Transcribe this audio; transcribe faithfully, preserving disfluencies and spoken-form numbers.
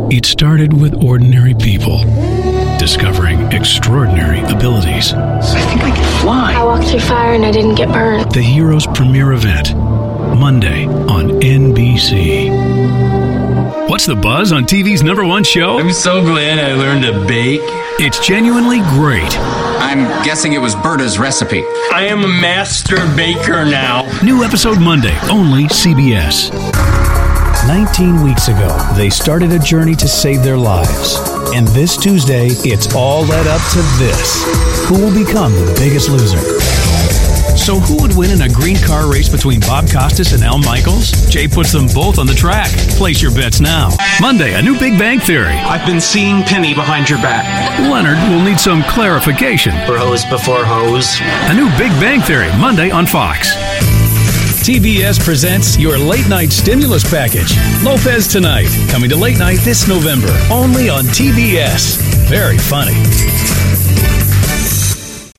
It started with ordinary people discovering extraordinary abilities. I think I can fly. I walked through fire and I didn't get burned. The hero's premiere event, Monday on N B C. What's the buzz on T V's number one show? I'm so glad I learned to bake. It's genuinely great. I'm guessing it was Berta's recipe. I am a master baker now. New episode Monday, only C B S. nineteen weeks ago, they started a journey to save their lives. And this Tuesday, it's all led up to this. Who will become the biggest loser? So who would win in a green car race between Bob Costas and Al Michaels? Jay puts them both on the track. Place your bets now. Monday, a new Big Bang Theory. I've been seeing Penny behind your back. Leonard will need some clarification. Bros before hoes. A new Big Bang Theory, Monday on Fox. T B S presents your late night stimulus package. Lopez Tonight, coming to late night this November, only on T B S. Very funny.